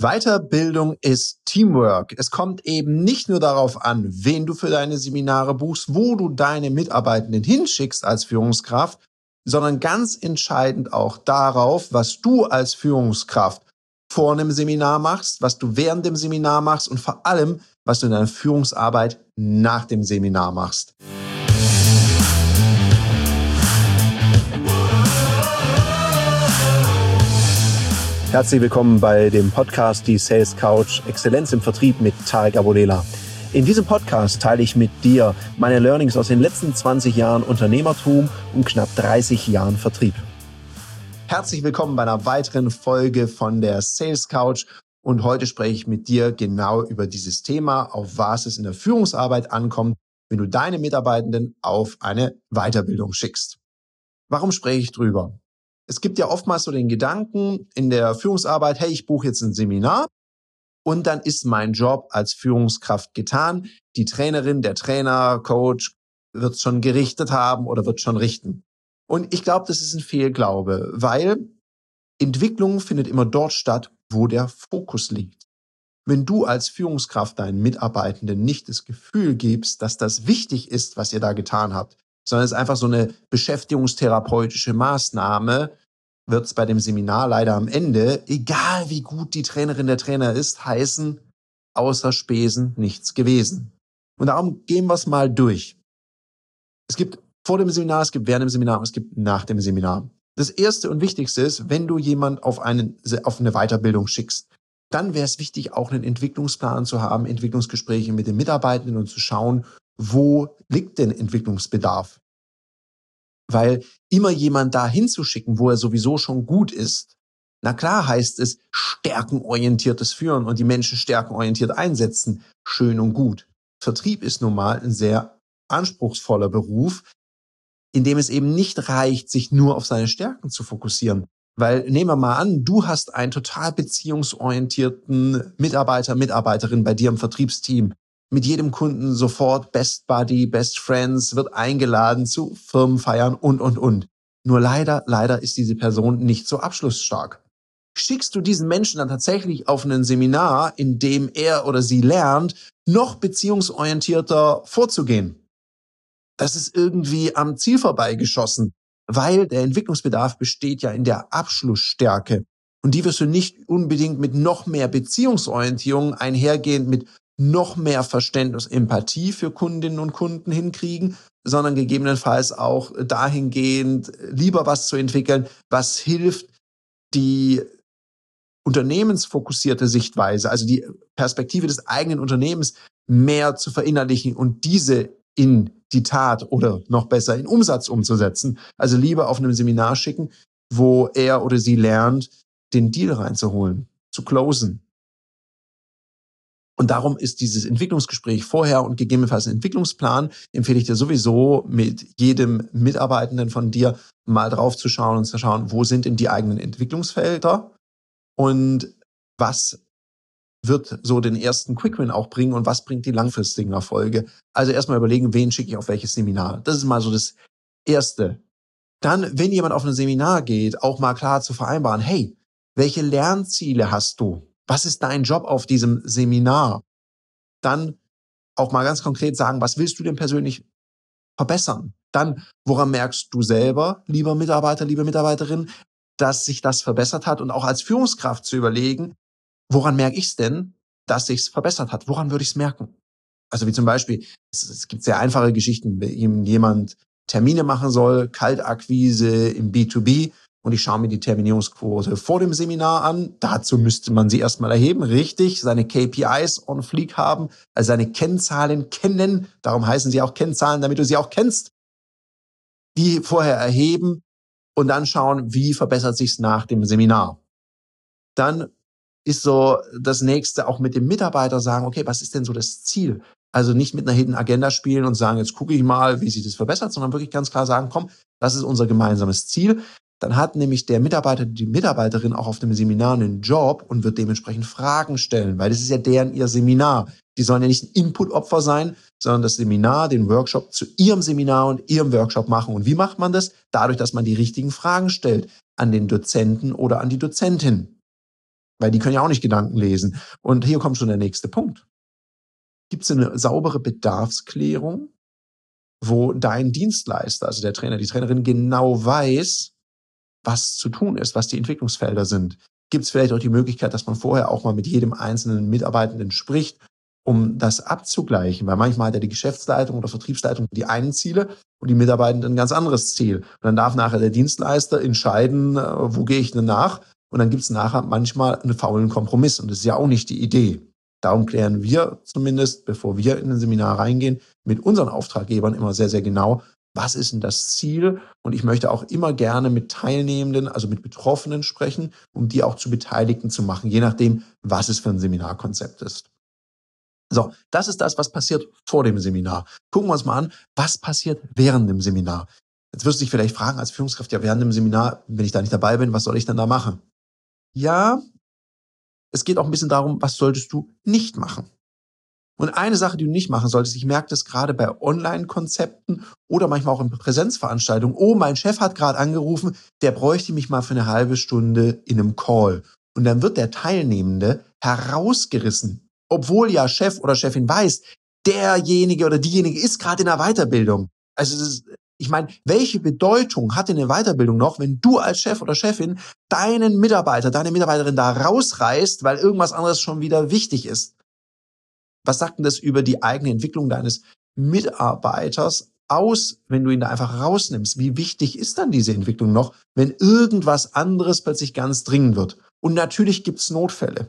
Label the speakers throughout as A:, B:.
A: Weiterbildung ist Teamwork. Es kommt eben nicht nur darauf an, wen du für deine Seminare buchst, wo du deine Mitarbeitenden hinschickst als Führungskraft, sondern ganz entscheidend auch darauf, was du als Führungskraft vor einem Seminar machst, was du während dem Seminar machst und vor allem, was du in deiner Führungsarbeit nach dem Seminar machst. Herzlich willkommen bei dem Podcast Die Sales Couch Exzellenz im Vertrieb mit Tarek Abodela. In diesem Podcast teile ich mit dir meine Learnings aus den letzten 20 Jahren Unternehmertum und knapp 30 Jahren Vertrieb. Herzlich willkommen bei einer weiteren Folge von der Sales Couch und heute spreche ich mit dir genau über dieses Thema, auf was es in der Führungsarbeit ankommt, wenn du deine Mitarbeitenden auf eine Weiterbildung schickst. Warum spreche ich drüber? Es gibt ja oftmals so den Gedanken in der Führungsarbeit, hey, ich buche jetzt ein Seminar und dann ist mein Job als Führungskraft getan. Die Trainerin, der Trainer, Coach wird es schon gerichtet haben oder wird schon richten. Und ich glaube, das ist ein Fehlglaube, weil Entwicklung findet immer dort statt, wo der Fokus liegt. Wenn du als Führungskraft deinen Mitarbeitenden nicht das Gefühl gibst, dass das wichtig ist, was ihr da getan habt, sondern es ist einfach so eine beschäftigungstherapeutische Maßnahme, wird es bei dem Seminar leider am Ende, egal wie gut die Trainerin der Trainer ist, heißen, außer Spesen nichts gewesen. Und darum gehen wir es mal durch. Es gibt vor dem Seminar, es gibt während dem Seminar und es gibt nach dem Seminar. Das Erste und Wichtigste ist, wenn du jemand auf eine Weiterbildung schickst, dann wäre es wichtig, auch einen Entwicklungsplan zu haben, Entwicklungsgespräche mit den Mitarbeitenden und zu schauen, wo liegt denn Entwicklungsbedarf? Weil immer jemand da hinzuschicken, wo er sowieso schon gut ist, na klar heißt es stärkenorientiertes Führen und die Menschen stärkenorientiert einsetzen, schön und gut. Vertrieb ist nun mal ein sehr anspruchsvoller Beruf, in dem es eben nicht reicht, sich nur auf seine Stärken zu fokussieren. Weil nehmen wir mal an, du hast einen total beziehungsorientierten Mitarbeiter, Mitarbeiterin bei dir im Vertriebsteam. Mit jedem Kunden sofort Best Buddy, Best Friends, wird eingeladen zu Firmenfeiern und. Nur leider ist diese Person nicht so abschlussstark. Schickst du diesen Menschen dann tatsächlich auf ein Seminar, in dem er oder sie lernt, noch beziehungsorientierter vorzugehen? Das ist irgendwie am Ziel vorbeigeschossen, weil der Entwicklungsbedarf besteht ja in der Abschlussstärke. Und die wirst du nicht unbedingt mit noch mehr Beziehungsorientierung einhergehend mit noch mehr Verständnis, Empathie für Kundinnen und Kunden hinkriegen, sondern gegebenenfalls auch dahingehend lieber was zu entwickeln, was hilft, die unternehmensfokussierte Sichtweise, also die Perspektive des eigenen Unternehmens mehr zu verinnerlichen und diese in die Tat oder noch besser in Umsatz umzusetzen. Also lieber auf einem Seminar schicken, wo er oder sie lernt, den Deal reinzuholen, zu closen. Und darum ist dieses Entwicklungsgespräch vorher und gegebenenfalls ein Entwicklungsplan, empfehle ich dir sowieso mit jedem Mitarbeitenden von dir mal drauf zu schauen und zu schauen, wo sind denn die eigenen Entwicklungsfelder und was wird so den ersten Quick-Win auch bringen und was bringt die langfristigen Erfolge. Also erstmal überlegen, wen schicke ich auf welches Seminar. Das ist mal so das Erste. Dann, wenn jemand auf ein Seminar geht, auch mal klar zu vereinbaren, hey, welche Lernziele hast du? Was ist dein Job auf diesem Seminar? Dann auch mal ganz konkret sagen, was willst du denn persönlich verbessern? Dann, woran merkst du selber, lieber Mitarbeiter, liebe Mitarbeiterin, dass sich das verbessert hat und auch als Führungskraft zu überlegen, woran merke ich es denn, dass sich's verbessert hat? Woran würde ich es merken? Also wie zum Beispiel, es gibt sehr einfache Geschichten, wenn jemand Termine machen soll, Kaltakquise im B2B und ich schaue mir die Terminierungsquote vor dem Seminar an. Dazu müsste man sie erstmal erheben, richtig, seine KPIs on fleek haben, also seine Kennzahlen kennen. Darum heißen sie auch Kennzahlen, damit du sie auch kennst. Die vorher erheben und dann schauen, wie verbessert sich's nach dem Seminar. Dann ist so das Nächste auch mit dem Mitarbeiter sagen, okay, was ist denn so das Ziel? Also nicht mit einer Hidden Agenda spielen und sagen, jetzt gucke ich mal, wie sich das verbessert, sondern wirklich ganz klar sagen, komm, das ist unser gemeinsames Ziel. Dann hat nämlich der Mitarbeiter, die Mitarbeiterin auch auf dem Seminar einen Job und wird dementsprechend Fragen stellen, weil das ist ja ihr Seminar. Die sollen ja nicht ein Input-Opfer sein, sondern das Seminar, den Workshop zu ihrem Seminar und ihrem Workshop machen. Und wie macht man das? Dadurch, dass man die richtigen Fragen stellt an den Dozenten oder an die Dozentin. weil die können ja auch nicht Gedanken lesen. Und hier kommt schon der nächste Punkt. Gibt es eine saubere Bedarfsklärung, wo dein Dienstleister, also der Trainer, die Trainerin genau weiß, was zu tun ist, was die Entwicklungsfelder sind? Gibt es vielleicht auch die Möglichkeit, dass man vorher auch mal mit jedem einzelnen Mitarbeitenden spricht, um das abzugleichen? Weil manchmal hat ja die Geschäftsleitung oder Vertriebsleitung die einen Ziele und die Mitarbeitenden ein ganz anderes Ziel. Und dann darf nachher der Dienstleister entscheiden, wo gehe ich denn nach? Und dann gibt es nachher manchmal einen faulen Kompromiss. Und das ist ja auch nicht die Idee. Darum klären wir zumindest, bevor wir in ein Seminar reingehen, mit unseren Auftraggebern immer sehr, sehr genau, was ist denn das Ziel? Und ich möchte auch immer gerne mit Teilnehmenden, also mit Betroffenen sprechen, um die auch zu Beteiligten zu machen, je nachdem, was es für ein Seminarkonzept ist. So, das ist das, was passiert vor dem Seminar. Gucken wir uns mal an, was passiert während dem Seminar. Jetzt wirst du dich vielleicht fragen als Führungskraft, ja, während dem Seminar, wenn ich da nicht dabei bin, was soll ich denn da machen? Ja, es geht auch ein bisschen darum, was solltest du nicht machen? Und eine Sache, die du nicht machen solltest, ich merke das gerade bei Online-Konzepten oder manchmal auch in Präsenzveranstaltungen. Oh, mein Chef hat gerade angerufen, der bräuchte mich mal für eine halbe Stunde in einem Call. Und dann wird der Teilnehmende herausgerissen, obwohl ja Chef oder Chefin weiß, derjenige oder diejenige ist gerade in der Weiterbildung. Also ich meine, welche Bedeutung hat denn eine Weiterbildung noch, wenn du als Chef oder Chefin deinen Mitarbeiter, deine Mitarbeiterin da rausreißt, weil irgendwas anderes schon wieder wichtig ist? Was sagt denn das über die eigene Entwicklung deines Mitarbeiters aus, wenn du ihn da einfach rausnimmst? Wie wichtig ist dann diese Entwicklung noch, wenn irgendwas anderes plötzlich ganz dringend wird? Und natürlich gibt's Notfälle.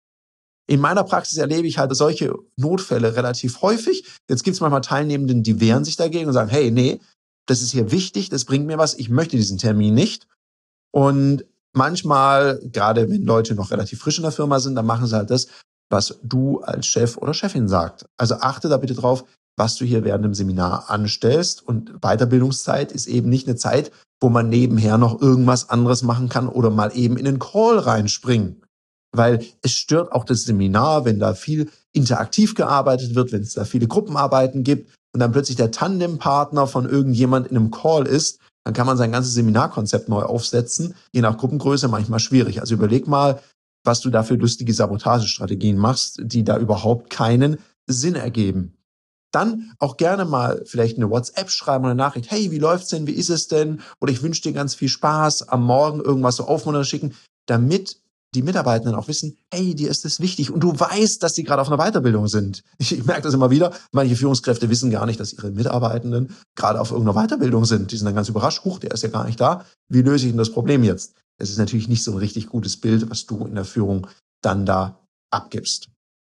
A: In meiner Praxis erlebe ich halt solche Notfälle relativ häufig. Jetzt gibt's manchmal Teilnehmenden, die wehren sich dagegen und sagen, hey, nee, das ist hier wichtig, das bringt mir was, ich möchte diesen Termin nicht. Und manchmal, gerade wenn Leute noch relativ frisch in der Firma sind, dann machen sie halt das, was du als Chef oder Chefin sagst. Also achte da bitte drauf, was du hier während dem Seminar anstellst. Und Weiterbildungszeit ist eben nicht eine Zeit, wo man nebenher noch irgendwas anderes machen kann oder mal eben in einen Call reinspringen. Weil es stört auch das Seminar, wenn da viel interaktiv gearbeitet wird, wenn es da viele Gruppenarbeiten gibt und dann plötzlich der Tandempartner von irgendjemand in einem Call ist, dann kann man sein ganzes Seminarkonzept neu aufsetzen, je nach Gruppengröße manchmal schwierig. Also überleg mal, was du da für lustige Sabotagestrategien machst, die da überhaupt keinen Sinn ergeben. Dann auch gerne mal vielleicht eine WhatsApp schreiben oder eine Nachricht, hey, wie läuft's denn, wie ist es denn? Oder ich wünsche dir ganz viel Spaß, am Morgen irgendwas so aufmuntern schicken, damit die Mitarbeitenden auch wissen, hey, dir ist es wichtig und du weißt, dass sie gerade auf einer Weiterbildung sind. Ich merke das immer wieder, manche Führungskräfte wissen gar nicht, dass ihre Mitarbeitenden gerade auf irgendeiner Weiterbildung sind. Die sind dann ganz überrascht, huch, der ist ja gar nicht da. Wie löse ich denn das Problem jetzt? Es ist natürlich nicht so ein richtig gutes Bild, was du in der Führung dann da abgibst.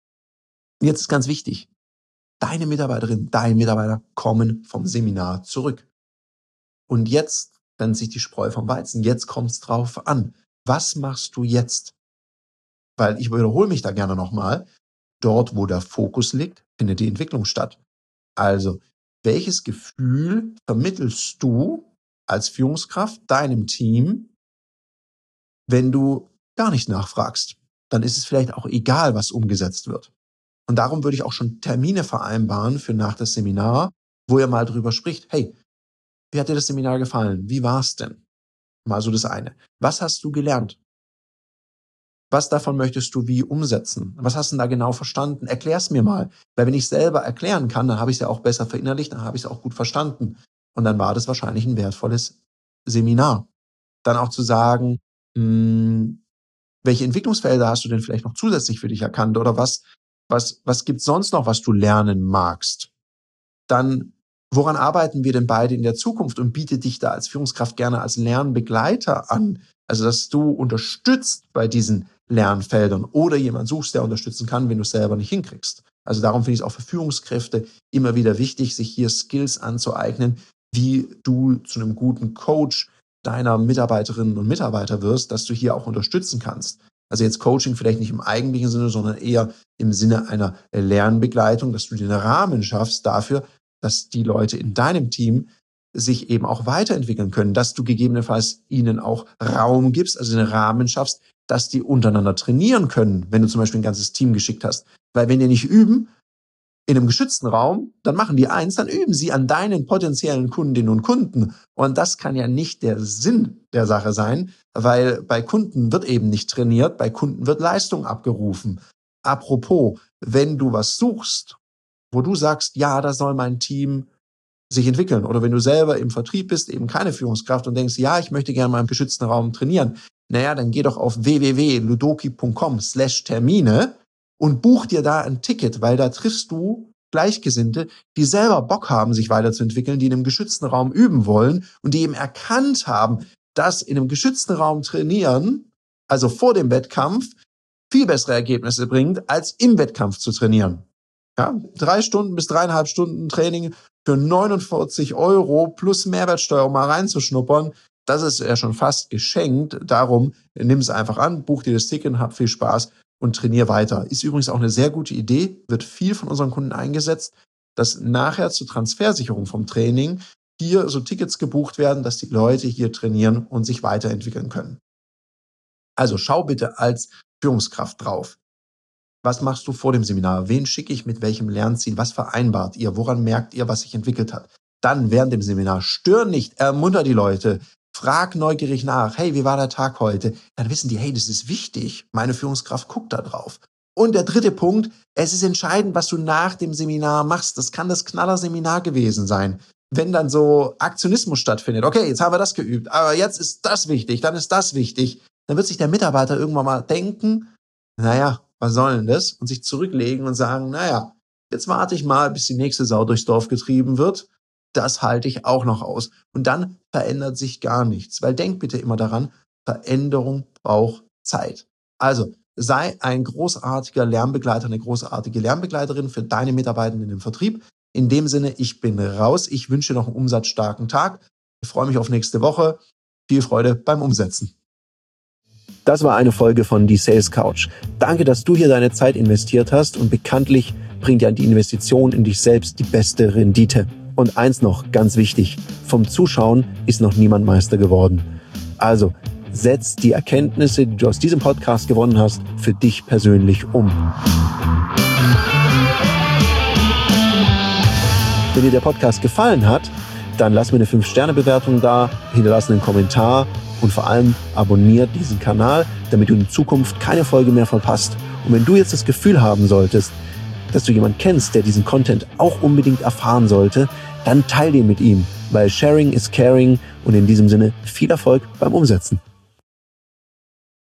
A: Und jetzt ist ganz wichtig, deine Mitarbeiterin, dein Mitarbeiter kommen vom Seminar zurück. Und jetzt trennt sich die Spreu vom Weizen. Jetzt kommt es drauf an. Was machst du jetzt? Weil ich wiederhole mich da gerne nochmal. Dort, wo der Fokus liegt, findet die Entwicklung statt. Also, welches Gefühl vermittelst du als Führungskraft deinem Team, wenn du gar nicht nachfragst? Dann ist es vielleicht auch egal, was umgesetzt wird. Und darum würde ich auch schon Termine vereinbaren für nach das Seminar, wo ihr mal drüber spricht. Hey, wie hat dir das Seminar gefallen? Wie war's denn? Mal so das eine. Was hast du gelernt? Was davon möchtest du wie umsetzen? Was hast du denn da genau verstanden? Erklär's mir mal. Weil wenn ich selber erklären kann, dann habe ich es ja auch besser verinnerlicht, dann habe ich es auch gut verstanden. Und dann war das wahrscheinlich ein wertvolles Seminar. Dann auch zu sagen, welche Entwicklungsfelder hast du denn vielleicht noch zusätzlich für dich erkannt? Oder was gibt's sonst noch, was du lernen magst? Dann, woran arbeiten wir denn beide in der Zukunft und biete dich da als Führungskraft gerne als Lernbegleiter an? Also, dass du unterstützt bei diesen Lernfeldern oder jemand suchst, der unterstützen kann, wenn du es selber nicht hinkriegst. Also darum finde ich es auch für Führungskräfte immer wieder wichtig, sich hier Skills anzueignen, wie du zu einem guten Coach deiner Mitarbeiterinnen und Mitarbeiter wirst, dass du hier auch unterstützen kannst. Also jetzt Coaching vielleicht nicht im eigentlichen Sinne, sondern eher im Sinne einer Lernbegleitung, dass du den Rahmen schaffst dafür, dass die Leute in deinem Team sich eben auch weiterentwickeln können, dass du gegebenenfalls ihnen auch Raum gibst, also den Rahmen schaffst, dass die untereinander trainieren können, wenn du zum Beispiel ein ganzes Team geschickt hast. Weil wenn die nicht üben, in einem geschützten Raum, dann machen die eins, dann üben sie an deinen potenziellen Kundinnen und Kunden. Und das kann ja nicht der Sinn der Sache sein, weil bei Kunden wird eben nicht trainiert, bei Kunden wird Leistung abgerufen. Apropos, wenn du was suchst, wo du sagst, ja, da soll mein Team sich entwickeln, oder wenn du selber im Vertrieb bist, eben keine Führungskraft und denkst, ja, ich möchte gerne mal im geschützten Raum trainieren, naja, dann geh doch auf www.ludoki.com/Termine und buch dir da ein Ticket, weil da triffst du Gleichgesinnte, die selber Bock haben, sich weiterzuentwickeln, die in einem geschützten Raum üben wollen und die eben erkannt haben, dass in einem geschützten Raum trainieren, also vor dem Wettkampf, viel bessere Ergebnisse bringt, als im Wettkampf zu trainieren. Ja, 3 Stunden bis 3,5 Stunden Training für 49 € plus Mehrwertsteuer, um mal reinzuschnuppern, das ist ja schon fast geschenkt. Darum nimm es einfach an, buch dir das Ticket, hab viel Spaß und trainier weiter. Ist übrigens auch eine sehr gute Idee, wird viel von unseren Kunden eingesetzt, dass nachher zur Transfersicherung vom Training hier so Tickets gebucht werden, dass die Leute hier trainieren und sich weiterentwickeln können. Also schau bitte als Führungskraft drauf. Was machst du vor dem Seminar? Wen schicke ich mit welchem Lernziel? Was vereinbart ihr? Woran merkt ihr, was sich entwickelt hat? Dann während dem Seminar stör nicht, ermunter die Leute. Frag neugierig nach. Hey, wie war der Tag heute? Dann wissen die, hey, das ist wichtig. Meine Führungskraft guckt da drauf. Und der dritte Punkt, es ist entscheidend, was du nach dem Seminar machst. Das kann das Knallerseminar gewesen sein. Wenn dann so Aktionismus stattfindet, okay, jetzt haben wir das geübt, aber jetzt ist das wichtig, dann ist das wichtig, dann wird sich der Mitarbeiter irgendwann mal denken, naja, was soll denn das? Und sich zurücklegen und sagen, naja, jetzt warte ich mal, bis die nächste Sau durchs Dorf getrieben wird. Das halte ich auch noch aus. Und dann verändert sich gar nichts. Weil denk bitte immer daran, Veränderung braucht Zeit. Also sei ein großartiger Lernbegleiter, eine großartige Lernbegleiterin für deine Mitarbeitenden im Vertrieb. In dem Sinne, ich bin raus. Ich wünsche dir noch einen umsatzstarken Tag. Ich freue mich auf nächste Woche. Viel Freude beim Umsetzen. Das war eine Folge von Die Sales Couch. Danke, dass du hier deine Zeit investiert hast und bekanntlich bringt ja die Investition in dich selbst die beste Rendite. Und eins noch, ganz wichtig, vom Zuschauen ist noch niemand Meister geworden. Also, setz die Erkenntnisse, die du aus diesem Podcast gewonnen hast, für dich persönlich um. Wenn dir der Podcast gefallen hat, dann lass mir eine 5-Sterne-Bewertung da, hinterlass einen Kommentar und vor allem abonniert diesen Kanal, damit du in Zukunft keine Folge mehr verpasst. Und wenn du jetzt das Gefühl haben solltest, dass du jemanden kennst, der diesen Content auch unbedingt erfahren sollte, dann teile den mit ihm, weil Sharing is Caring und in diesem Sinne viel Erfolg beim Umsetzen.